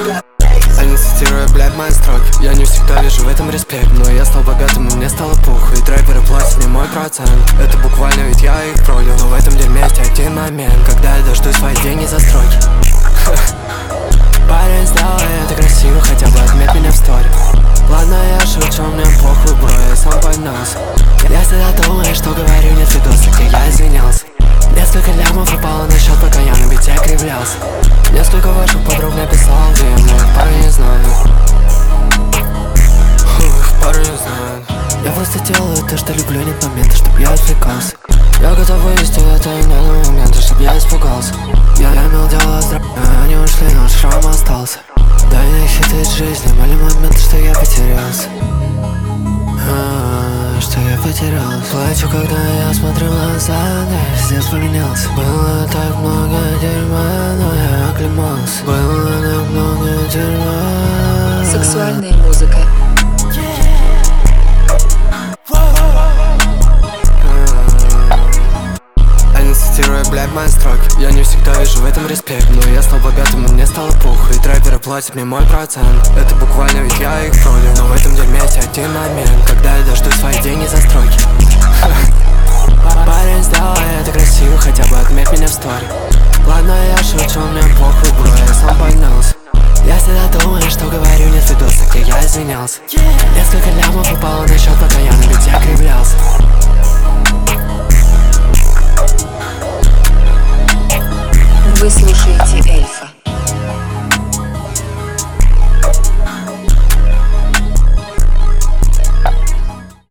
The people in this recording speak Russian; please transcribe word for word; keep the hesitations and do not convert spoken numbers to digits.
Они цитируют, блядь, мои строки. Я не всегда вижу в этом респект, но я стал богатым и мне стало пух. Ведь рэперы платят мне мой процент. Это буквально, ведь я их пролил. Но в этом дерьме есть один момент, когда я дождусь свои деньги за стройки. Парень, сделай это красиво, хотя бы отметь меня в стори. Ладно, я шучу, мне похуй, бро, я сам поднялся. Я всегда думаю, что говорю, нет видоса, где я извинялся. Несколько лямов упало на счет, пока я на бите кривлялся. Несколько ваших подруг написал, где я моих пару не знаю. Их пару не знаю. Я просто делаю то, что люблю, нет момента, чтоб я отвлекался. Я готов вывести это и не на моменты, чтоб я испугался. Я имел дело с др***, они ушли, но шрам остался. Дай мне хиты из жизни, были моменты, что я потерялся. А, что я потерялся. Плачу, когда я смотрю назад, я пиздец поменялся. Было так много дерьма, но я оклемался. Было так много дерьма. Сексуальная музыка. Они цитируют, блядь, мои строки. Я не всегда вижу в этом респект, но я стал богатым и мне стало пух. Ведь рэперы платят мне мой процент. Это буквально, ведь я их пролил. Но в этом дерьме есть один момент, когда я дождусь свои деньги за стройки.